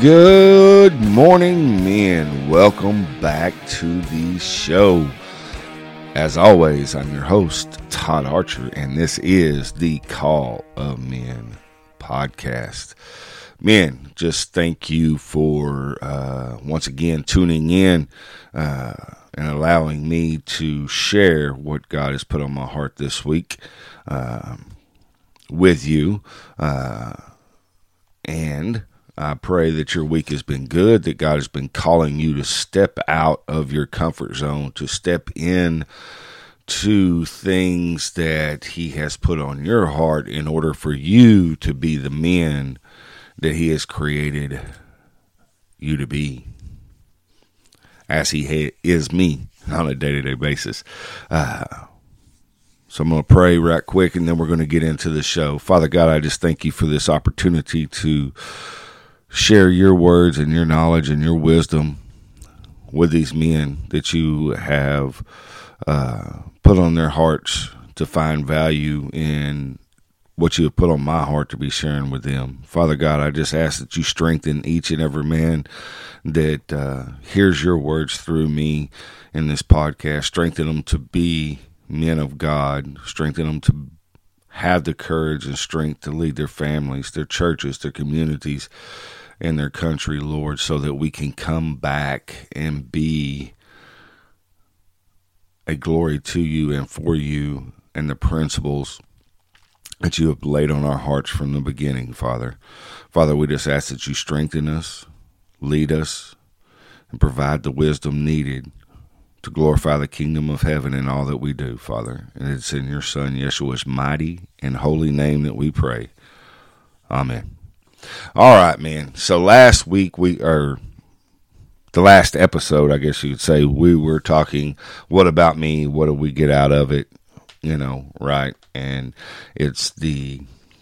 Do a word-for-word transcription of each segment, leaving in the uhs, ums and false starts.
Good morning, men. Welcome back to the show. As always, I'm your host, Todd Archer, and this is the Call of Men podcast. Men, just thank you for uh, once again tuning in uh, and allowing me to share what God has put on my heart this week uh, with you. Uh, and I pray that your week has been good, that God has been calling you to step out of your comfort zone, to step in to things that He has put on your heart in order for you to be the men that He has created you to be, as He ha- is me on a day-to-day basis. Uh, so I'm going to pray right quick, and then we're going to get into the show. Father God, I just thank you for this opportunity to share your words and your knowledge and your wisdom with these men that you have uh, put on their hearts to find value in what you have put on my heart to be sharing with them. Father God, I just ask that you strengthen each and every man that uh, hears your words through me in this podcast. Strengthen them to be men of God. Strengthen them to have the courage and strength to lead their families, their churches, their communities, and their country, Lord, so that we can come back and be a glory to you and for you and the principles that you have laid on our hearts from the beginning, Father. Father, we just ask that you strengthen us, lead us, and provide the wisdom needed to glorify the kingdom of heaven in all that we do, Father. And it's in your Son, Yeshua's mighty and holy name that we pray. Amen. All right, man. So last week, we or the last episode, I guess you could say, we were talking, what about me? What do we get out of it? You know, right? And it's the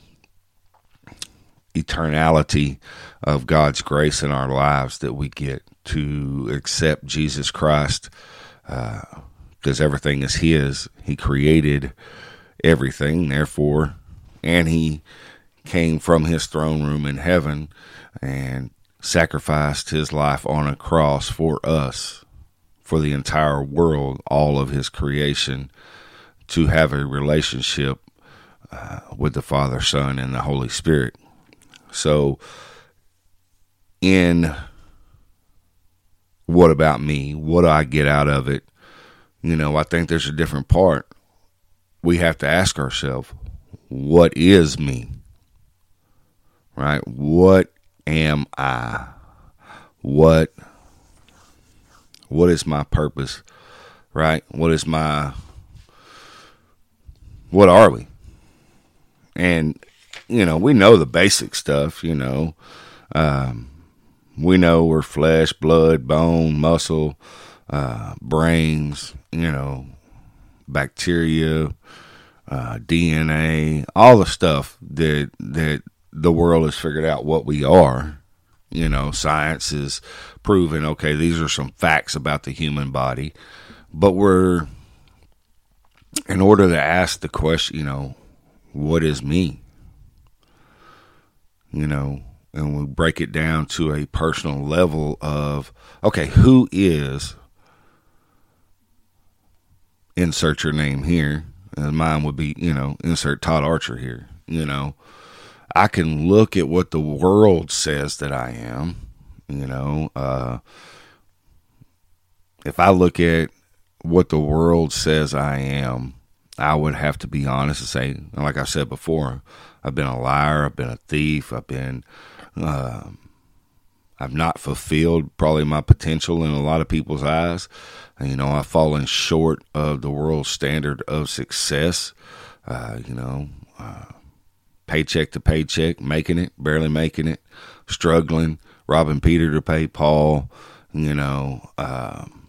eternality of God's grace in our lives that we get to accept Jesus Christ, because uh, everything is His. He created everything, therefore, and He came from His throne room in heaven and sacrificed His life on a cross for us, for the entire world, all of His creation, to have a relationship uh, with the Father, Son, and the Holy Spirit. So, in what about me? What do I get out of it? You know, I think there's a different part. We have to ask ourselves, what is me? Right? What am I? What what is my purpose? Right? What is my what are we? And you know, we know the basic stuff, you know. Um, we know we're flesh, blood, bone, muscle, uh, brains, you know, bacteria, uh, D N A, all the stuff that that the world has figured out what we are. You know, science is proven, okay, these are some facts about the human body. But we're, in order to ask the question, you know, what is me? You know, and we break it down to a personal level of, okay, who is, insert your name here. And mine would be, you know, insert Todd Archer here, you know. I can look at what the world says that I am, you know. Uh, if I look at what the world says I am, I would have to be honest and say, like I said before, I've been a liar, I've been a thief, I've been, uh, I've not fulfilled probably my potential in a lot of people's eyes. And, you know, I've fallen short of the world's standard of success, uh, you know, uh, paycheck to paycheck, making it, barely making it, struggling, robbing Peter to pay Paul, you know, um,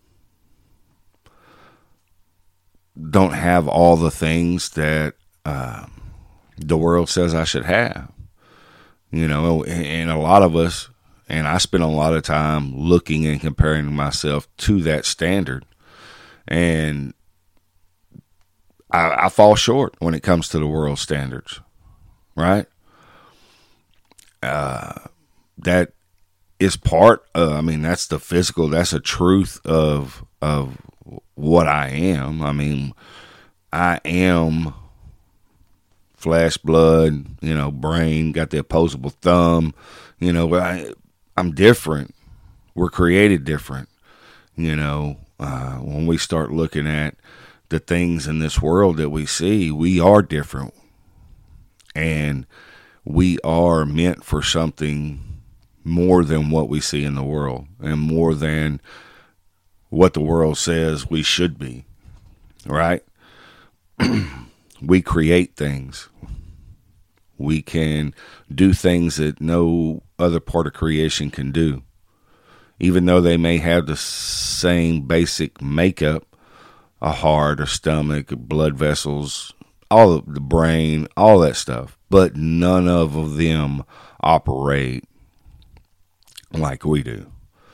don't have all the things that uh, the world says I should have, you know, and a lot of us, and I spend a lot of time looking and comparing myself to that standard, and I, I fall short when it comes to the world standards. Right? Uh, that is part of, I mean, that's the physical, that's a truth of, of what I am. I mean, I am flesh, blood, you know, brain, got the opposable thumb, you know, but I, I'm different. We're created different. You know, uh, when we start looking at the things in this world that we see, we are different. And we are meant for something more than what we see in the world and more than what the world says we should be, right? We create things. We can do things that no other part of creation can do. Even though they may have the same basic makeup, a heart, a stomach, blood vessels, all of the brain, all that stuff, but none of them operate like we do.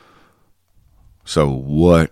So what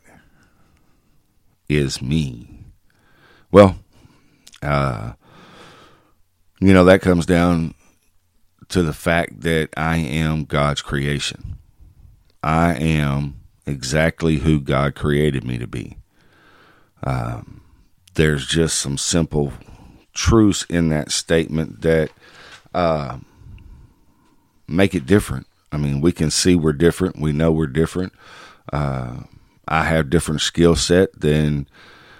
is me? Well, uh, you know, that comes down to the fact that I am God's creation. I am exactly who God created me to be. Um, there's just some simple truths in that statement that uh, make it different. I mean, we can see we're different. We know we're different. Uh, I have different skill set than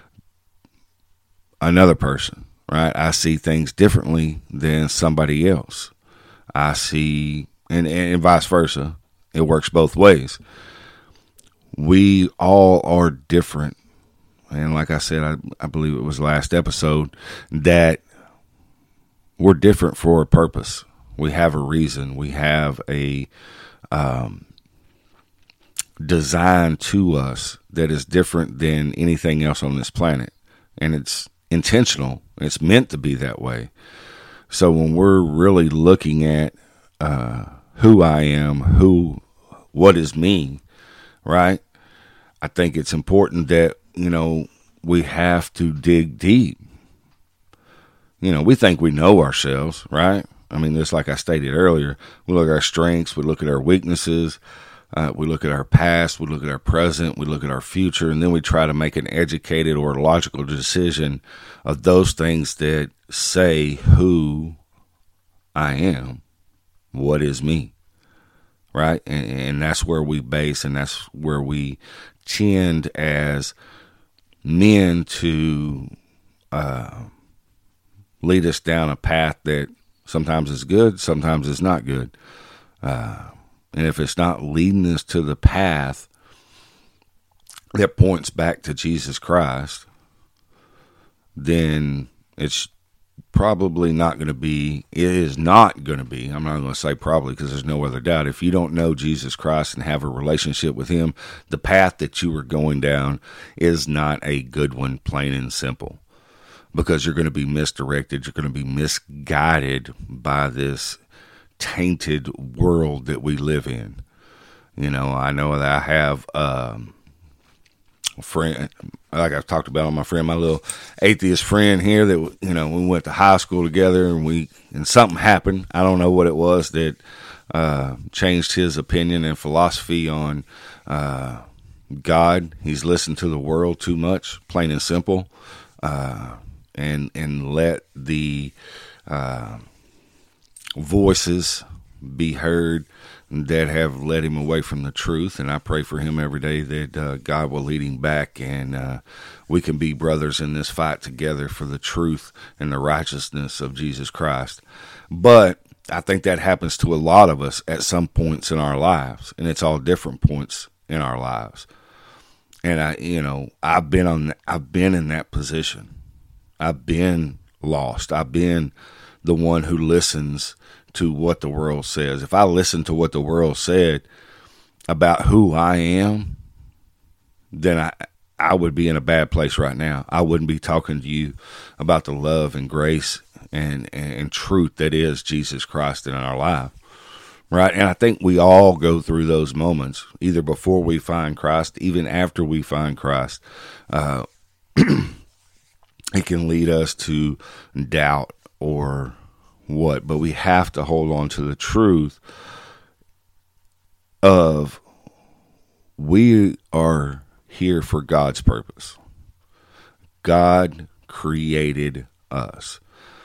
another person, right? I see things differently than somebody else. I see, and, and vice versa. It works both ways. We all are different. And like I said, I, I believe it was last episode, that we're different for a purpose. We have a reason. We have a um, design to us that is different than anything else on this planet. And it's intentional. It's meant to be that way. So when we're really looking at uh, who I am, who, what is me, right? I think it's important that, you know, we have to dig deep. You know, we think we know ourselves, right? I mean, just like I stated earlier, we look at our strengths, we look at our weaknesses, uh, we look at our past, we look at our present, we look at our future, and then we try to make an educated or logical decision of those things that say who I am, what is me, right? And, and that's where we base, and that's where we tend as men to uh, lead us down a path that sometimes is good, sometimes it's not good. Uh, and if it's not leading us to the path that points back to Jesus Christ, then it's probably not going to be, it is not going to be, I'm not going to say probably because there's no other doubt. If you don't know Jesus Christ and have a relationship with him, the path that you are going down is not a good one, plain and simple. Because you're going to be misdirected, you're going to be misguided by this tainted world that we live in. You know, I know that I have um, a friend, like I've talked about, my friend, my little atheist friend here that, you know, we went to high school together and we, and something happened. I don't know what it was that uh, changed his opinion and philosophy on uh, God. He's listened to the world too much, plain and simple. Uh, and and let the uh, voices be heard that have led him away from the truth. And I pray for him every day that uh, God will lead him back, and uh, we can be brothers in this fight together for the truth and the righteousness of Jesus Christ. But I think that happens to a lot of us at some points in our lives, and it's all different points in our lives. And I, you know, I've been on, I've been in that position. I've been lost. I've been the one who listens to what the world says. If I listened to what the world said about who I am, then I I would be in a bad place right now. I wouldn't be talking to you about the love and grace and, and truth that is Jesus Christ in our life, right? And I think we all go through those moments, either before we find Christ, even after we find Christ. Uh It can lead us to doubt or what, but we have to hold on to the truth of we are here for God's purpose. God created us.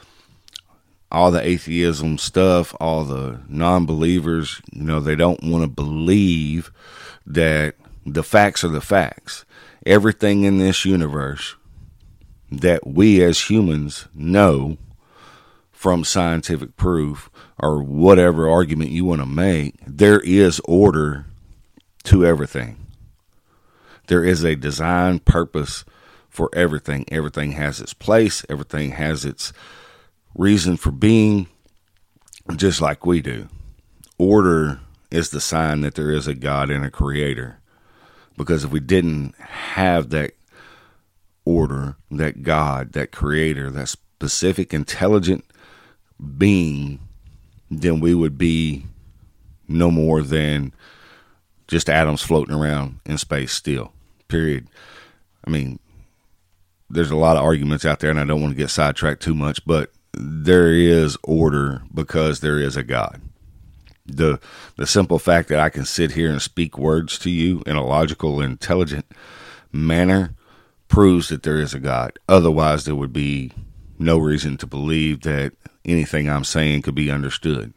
All the atheism stuff, all the non-believers, you know, they don't want to believe that the facts are the facts. Everything in this universe that we as humans know from scientific proof or whatever argument you want to make, there is order to everything. There is a design purpose for everything. Everything has its place. Everything has its reason for being, just like we do. Order is the sign that there is a God and a creator. Because if we didn't have that order, that God, that creator, that specific intelligent being, then we would be no more than just atoms floating around in space still, period. I mean, there's a lot of arguments out there, and I don't want to get sidetracked too much, but there is order because there is a God. The the simple fact that I can sit here and speak words to you in a logical, intelligent manner proves that there is a God. Otherwise, there would be no reason to believe that anything I'm saying could be understood.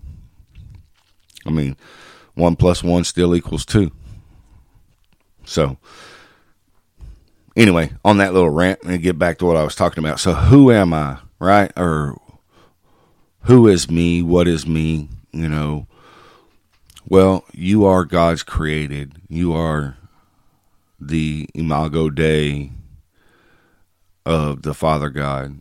I mean, one plus one still equals two. So, anyway, on that little rant, and get back to what I was talking about. So, who am I, right? Or who is me? What is me? You know, well, you are God's created. You are the Imago Dei of the Father God,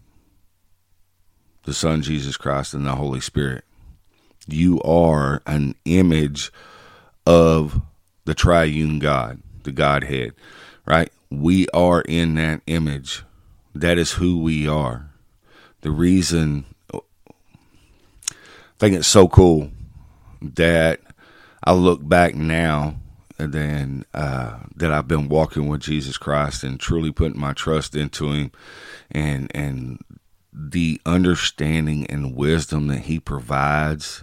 the Son Jesus Christ, and the Holy Spirit. You are an image of the triune God, the Godhead, right? We are in that image. That is who we are. The reason, I think it's so cool that I look back now and then uh, that I've been walking with Jesus Christ and truly putting my trust into him, and and the understanding and wisdom that he provides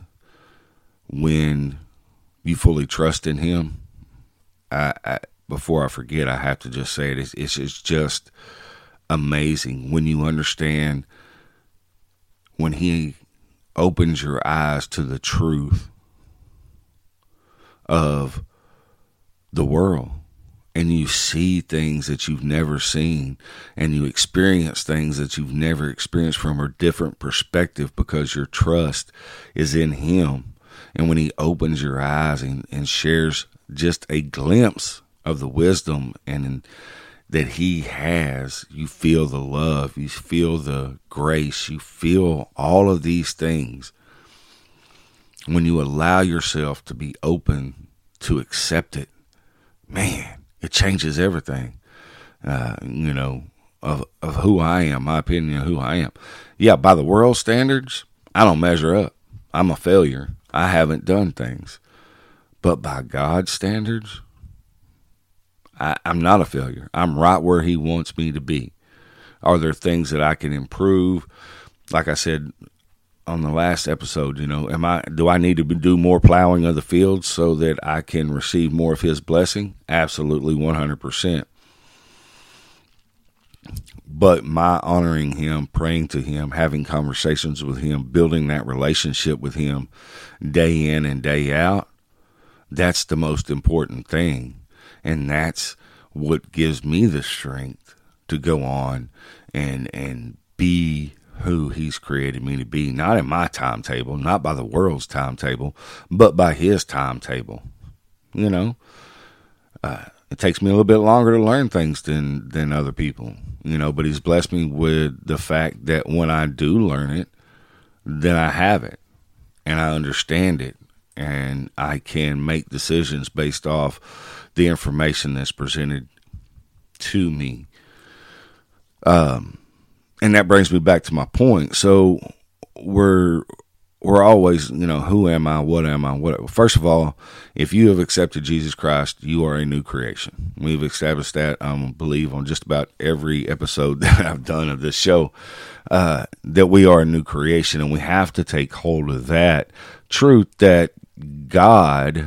when you fully trust in him. I, I, before I forget, I have to just say it. It's, it's, it's just amazing when you understand, when he opens your eyes to the truth of the world, and you see things that you've never seen, and you experience things that you've never experienced from a different perspective because your trust is in him. And when he opens your eyes and, and shares just a glimpse of the wisdom and that he has, you feel the love, you feel the grace, you feel all of these things. When you allow yourself to be open to accept it, man, it changes everything, uh, you know, of, of who I am, my opinion of who I am. Yeah, by the world standards, I don't measure up. I'm a failure. I haven't done things. But by God's standards, I, I'm not a failure. I'm right where he wants me to be. Are there things that I can improve? Like I said on the last episode, you know, am I, do I need to do more plowing of the fields so that I can receive more of his blessing? Absolutely, one hundred percent. But my honoring him, praying to him, having conversations with him, building that relationship with him day in and day out, that's the most important thing. And that's what gives me the strength to go on and and be who he's created me to be. Not in my timetable, not by the world's timetable, but by his timetable. You know, uh, it takes me a little bit longer to learn things than, than other people, you know, but he's blessed me with the fact that when I do learn it, then I have it and I understand it, and I can make decisions based off the information that's presented to me. Um, and that brings me back to my point. So we're, we're always, you know, who am I? What am I? What? First of all, if you have accepted Jesus Christ, you are a new creation. We've established that, I um, believe, on just about every episode that I've done of this show, uh, that we are a new creation, and we have to take hold of that truth that God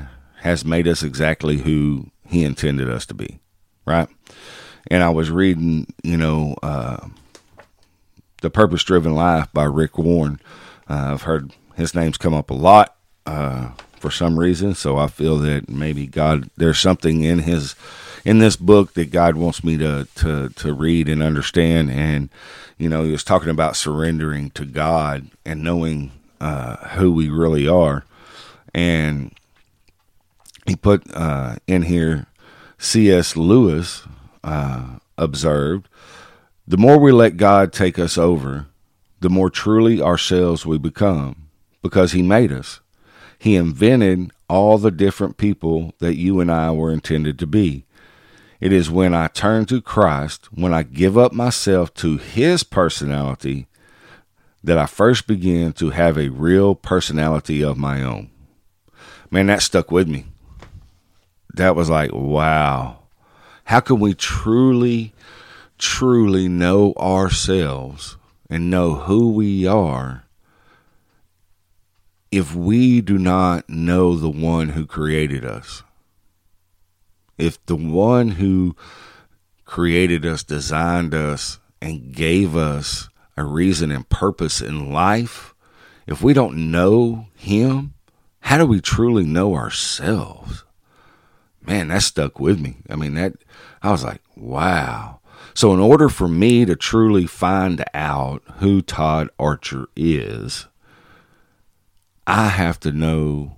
has made us exactly who he intended us to be, right? And I was reading, you know, uh, The Purpose-Driven Life by Rick Warren. Uh, I've heard his name's come up a lot uh, for some reason, so I feel that maybe God, there's something in his in this book that God wants me to to to read and understand. And you know, he was talking about surrendering to God and knowing uh, who we really are. And he put uh, in here, C S Lewis uh, observed, the more we let God take us over, the more truly ourselves we become, because he made us. He invented all the different people that you and I were intended to be. It is when I turn to Christ, when I give up myself to his personality, that I first begin to have a real personality of my own. Man, that stuck with me. That was like, wow. How can we truly, truly know ourselves and know who we are if we do not know the one who created us? If the one who created us, designed us, and gave us a reason and purpose in life, if we don't know him, how do we truly know ourselves? Man, that stuck with me. I mean, that I was like, wow. So in order for me to truly find out who Todd Archer is, I have to know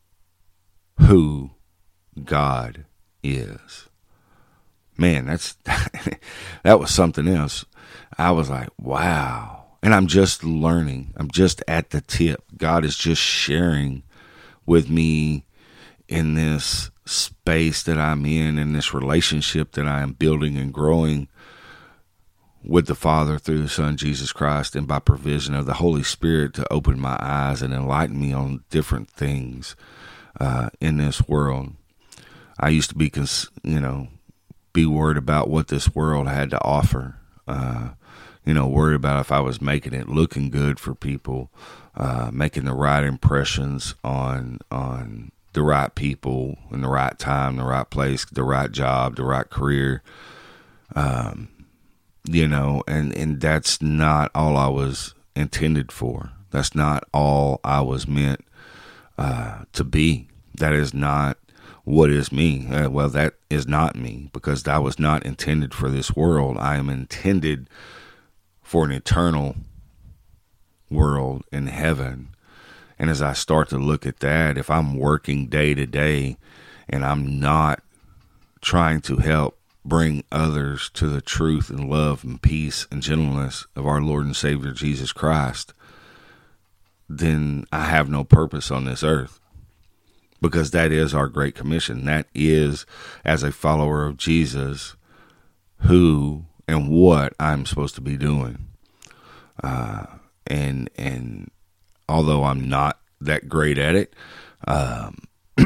who God is. Man, that's that was something else. I was like, wow. And I'm just learning. I'm just at the tip. God is just sharing with me in this space that I'm in, in this relationship that I am building and growing with the Father through the Son, Jesus Christ, and by provision of the Holy Spirit to open my eyes and enlighten me on different things uh, in this world. I used to be, you know, be worried about what this world had to offer. Uh, you know, worried about if I was making it looking good for people, uh, making the right impressions on on the right people in the right time, the right place, the right job, the right career. Um, you know, and, and that's not all I was intended for. That's not all I was meant uh, to be. That is not what is me. Uh, well, that is not me, because I was not intended for this world. I am intended for an eternal world in heaven. And as I start to look at that, if I'm working day to day and I'm not trying to help bring others to the truth and love and peace and gentleness of our Lord and Savior Jesus Christ, then I have no purpose on this earth. Because that is our Great Commission. That is, as a follower of Jesus, who and what I'm supposed to be doing. Uh, and and although I'm not that great at it, um,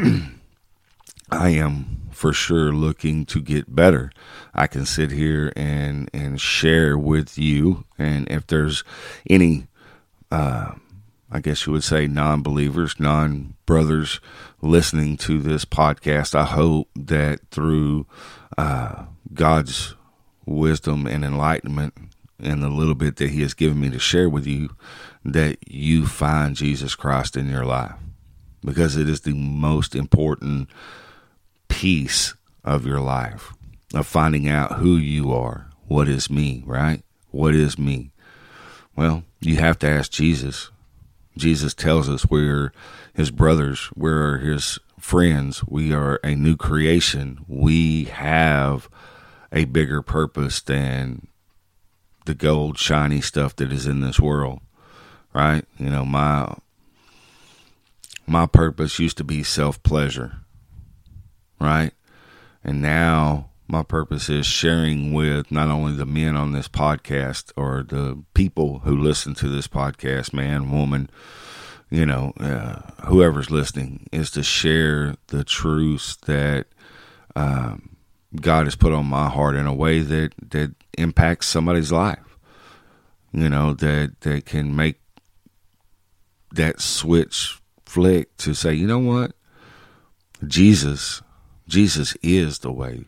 I am for sure looking to get better. I can sit here and, and share with you, and if there's any, uh, I guess you would say, non-believers, non-brothers listening to this podcast, I hope that through uh, God's wisdom and enlightenment and the little bit that he has given me to share with you, that you find Jesus Christ in your life, because it is the most important piece of your life, of finding out who you are. What is me, right? What is me? Well, you have to ask Jesus. Jesus tells us we're his brothers, we're his friends, we are a new creation. We have a bigger purpose than the gold, shiny stuff that is in this world, right? You know, my my purpose used to be self-pleasure, right? And now my purpose is sharing with not only the men on this podcast or the people who listen to this podcast, man, woman, you know, uh, whoever's listening, is to share the truths that um, God has put on my heart in a way that, that impacts somebody's life, you know, that, that can make that switch flick to say, you know what, Jesus, Jesus is the way,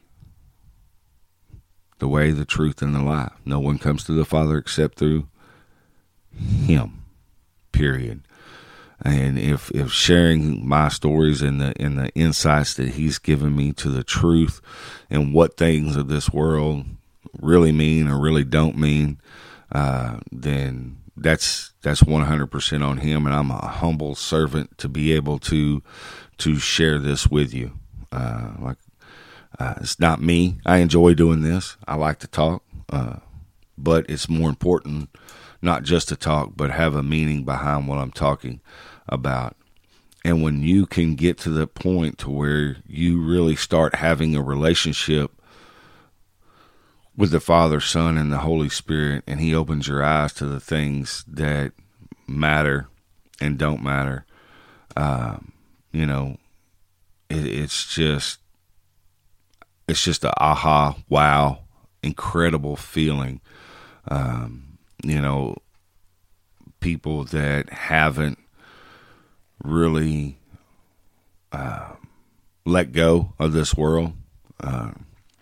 the way, the truth, and the life. No one comes to the Father except through Him, period. And if, if sharing my stories and the and the insights that He's given me to the truth and what things of this world really mean or really don't mean, uh, then that's that's one hundred percent on Him. And I'm a humble servant to be able to to share this with you. Uh, like uh, it's not me. I enjoy doing this. I like to talk, uh, but it's more important not just to talk, but have a meaning behind what I'm talking about. And when you can get to the point to where you really start having a relationship with the Father, Son, and the Holy Spirit, and He opens your eyes to the things that matter and don't matter, um, you know, it, it's just, it's just a aha, wow, incredible feeling. Um, you know, people that haven't really uh, let go of this world, uh,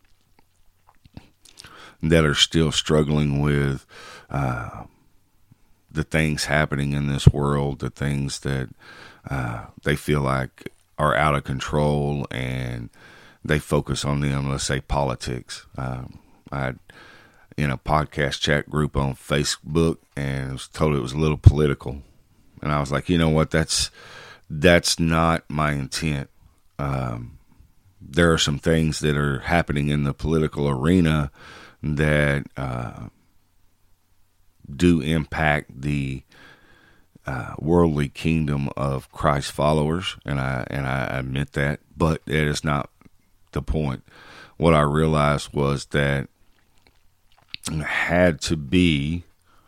that are still struggling with uh, the things happening in this world, the things that uh, they feel like are out of control, and they focus on them, let's say, politics. Um, I had in a podcast chat group on Facebook, and was told it was a little political. And I was like, you know what, that's that's not my intent. Um, there are some things that are happening in the political arena that uh, do impact the uh, worldly kingdom of Christ followers, and I and I admit that, but it is not the point. What I realized was that it had to be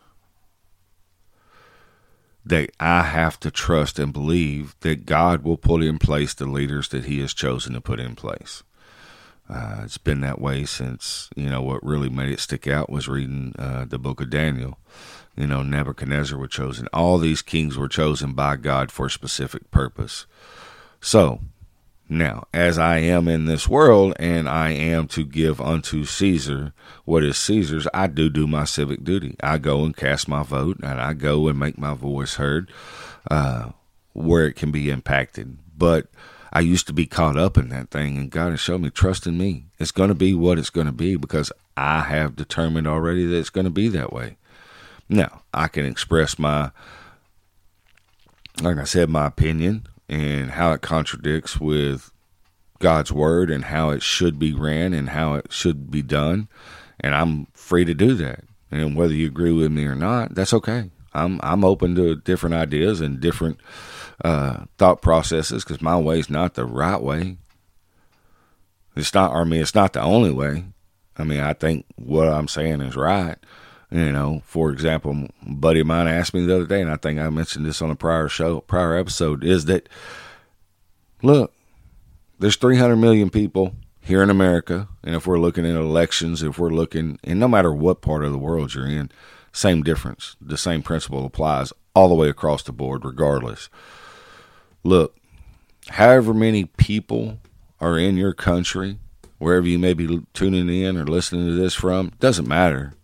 that I have to trust and believe that God will put in place the leaders that He has chosen to put in place. Uh, it's been that way since, you know, what really made it stick out was reading uh, the book of Daniel. You know, Nebuchadnezzar was chosen. All these kings were chosen by God for a specific purpose. So, now, as I am in this world and I am to give unto Caesar what is Caesar's, I do do my civic duty. I go and cast my vote, and I go and make my voice heard uh, where it can be impacted. But I used to be caught up in that thing, and God has shown me, trust in me. It's going to be what it's going to be because I have determined already that it's going to be that way. Now, I can express my, like I said, my opinion and how it contradicts with God's word and how it should be ran and how it should be done. And I'm free to do that. And whether you agree with me or not, that's okay. I'm I'm open to different ideas and different uh, thought processes because my way is not the right way. It's not, I mean, it's not the only way. I mean, I think what I'm saying is right. You know, for example, a buddy of mine asked me the other day, and I think I mentioned this on a prior show, prior episode, is that, look, there's three hundred million people here in America, and if we're looking at elections, if we're looking, and no matter what part of the world you're in, same difference. The same principle applies all the way across the board, regardless. Look, however many people are in your country, wherever you may be tuning in or listening to this from, doesn't matter.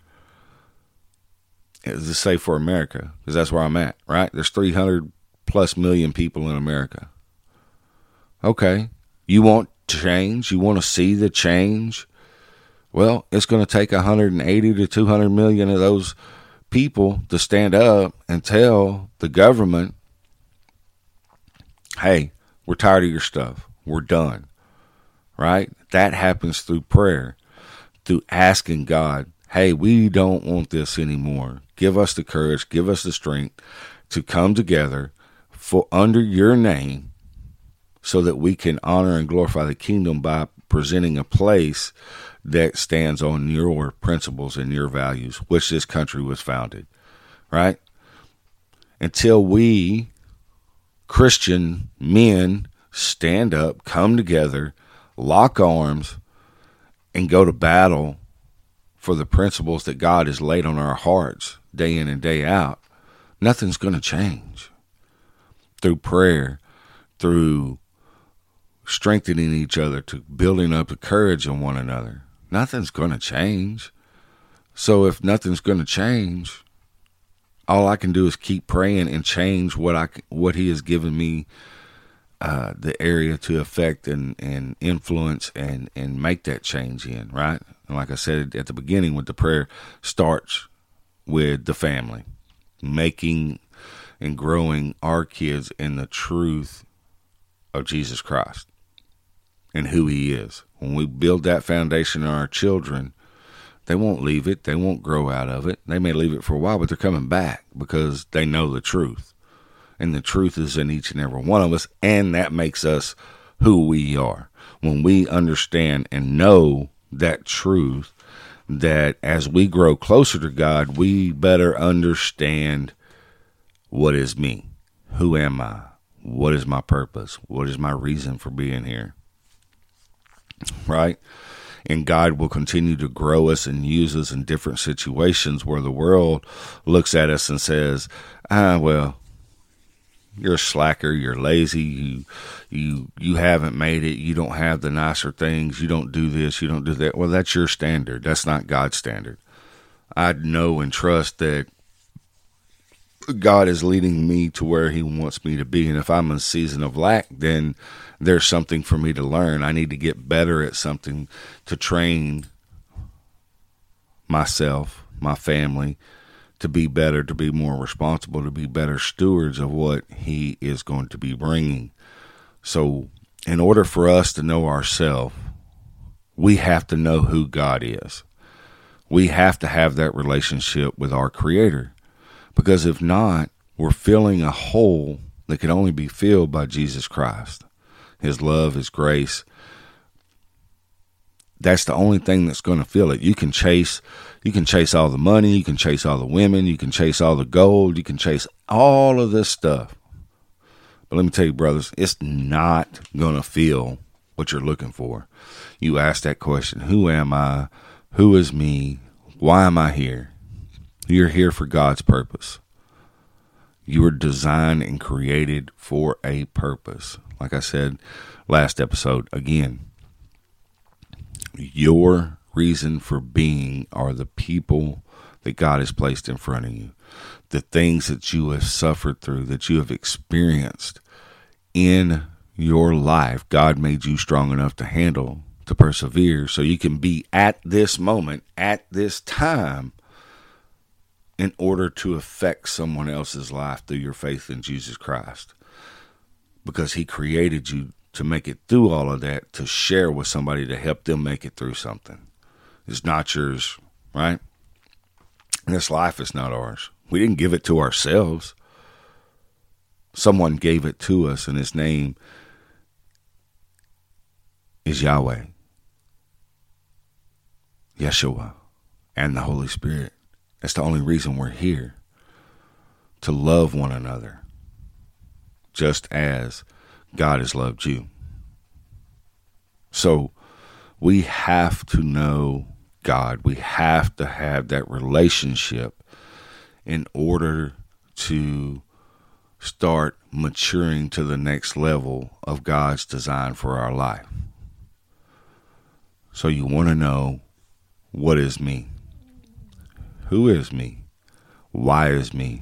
Let's say for America, because that's where I'm at, right? There's three hundred plus million people in America. Okay, you want change? You want to see the change? Well, it's going to take one hundred eighty to two hundred million of those people to stand up and tell the government, hey, we're tired of your stuff. We're done, right? That happens through prayer, through asking God, hey, we don't want this anymore. Give us the courage, give us the strength to come together for under your name so that we can honor and glorify the kingdom by presenting a place that stands on your principles and your values, which this country was founded, right? Until we Christian men stand up, come together, lock arms, and go to battle for the principles that God has laid on our hearts day in and day out, nothing's going to change. Through prayer, through strengthening each other, to building up the courage in one another. Nothing's going to change. So if nothing's going to change, all I can do is keep praying and change what I what He has given me uh, the area to affect and, and influence and, and make that change in, right? And like I said at the beginning, with the prayer, starts with the family, making and growing our kids in the truth of Jesus Christ and who He is. When we build that foundation in our children, they won't leave it. They won't grow out of it. They may leave it for a while, but they're coming back because they know the truth. And the truth is in each and every one of us, and that makes us who we are. When we understand and know that truth, that as we grow closer to God, we better understand what is me. Who am I? What is my purpose? What is my reason for being here? Right? And God will continue to grow us and use us in different situations where the world looks at us and says, ah, well, you're a slacker, you're lazy, you you you haven't made it, you don't have the nicer things, you don't do this, you don't do that. Well, that's your standard. That's not God's standard. I know and trust that God is leading me to where He wants me to be. And if I'm in a season of lack, then there's something for me to learn. I need to get better at something to train myself, my family, to be better, to be more responsible, to be better stewards of what He is going to be bringing. So in order for us to know ourselves, we have to know who God is. We have to have that relationship with our Creator. Because if not, we're filling a hole that can only be filled by Jesus Christ. His love, His grace. That's the only thing that's going to fill it. You can chase, you can chase all the money, you can chase all the women, you can chase all the gold, you can chase all of this stuff. But let me tell you, brothers, it's not going to fill what you're looking for. You ask that question, who am I? Who is me? Why am I here? You're here for God's purpose. You were designed and created for a purpose. Like I said last episode, again, your reason for being are the people that God has placed in front of you. The things that you have suffered through, that you have experienced in your life, God made you strong enough to handle, to persevere, so you can be at this moment, at this time, in order to affect someone else's life through your faith in Jesus Christ. Because He created you to make it through all of that, to share with somebody, to help them make it through something. It's not yours, right? And this life is not ours. We didn't give it to ourselves. Someone gave it to us, and His name is Yahweh, Yeshua, and the Holy Spirit. That's the only reason we're here, to love one another, just as God has loved you. So we have to know God. We have to have that relationship in order to start maturing to the next level of God's design for our life. So you want to know, what is me? Who is me? Why is me?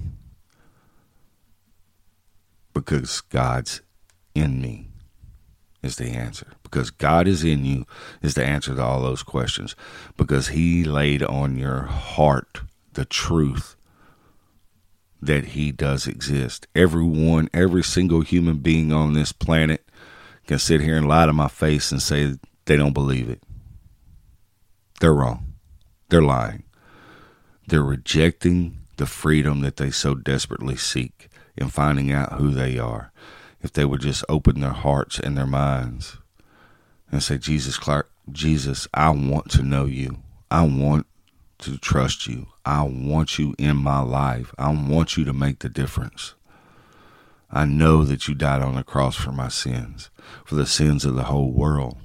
Because God's in me is the answer. Because God is in you is the answer to all those questions. Because He laid on your heart the truth that He does exist. Everyone, every single human being on this planet can sit here and lie to my face and say they don't believe it. They're wrong. They're lying. They're rejecting the freedom that they so desperately seek in finding out who they are. If they would just open their hearts and their minds and say, Jesus Clark, Jesus, I want to know you. I want to trust you. I want you in my life. I want you to make the difference. I know that you died on the cross for my sins, for the sins of the whole world.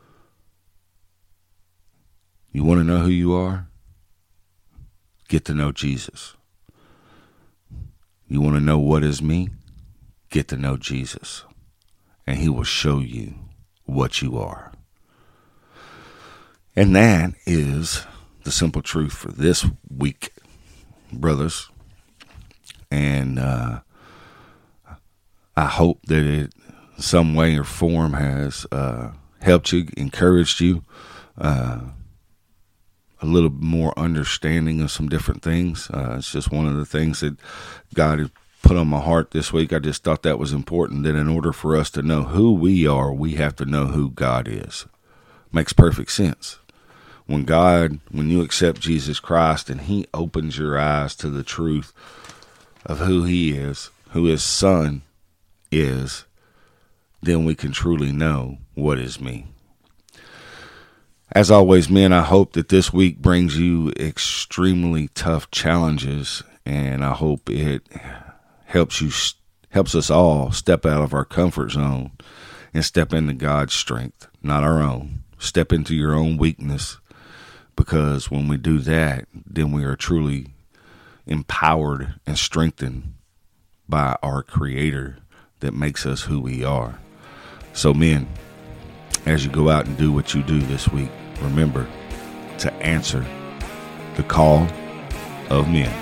You want to know who you are? Get to know Jesus. You want to know what is me? Get to know Jesus. And He will show you what you are. And that is the simple truth for this week, brothers. And uh, I hope that it, some way or form, has uh, helped you, encouraged you, uh, a little more understanding of some different things. Uh, it's just one of the things that God has put on my heart this week. I just thought that was important, that in order for us to know who we are, we have to know who God is. Makes perfect sense. When God, when you accept Jesus Christ and he opens your eyes to the truth of who he is, who his son is, then we can truly know what is me. As always, men, I hope that this week brings you extremely tough challenges, and I hope it helps you, helps us all step out of our comfort zone and step into God's strength, not our own. Step into your own weakness, because when we do that, then we are truly empowered and strengthened by our Creator that makes us who we are. So, men, as you go out and do what you do this week, remember to answer the call of men.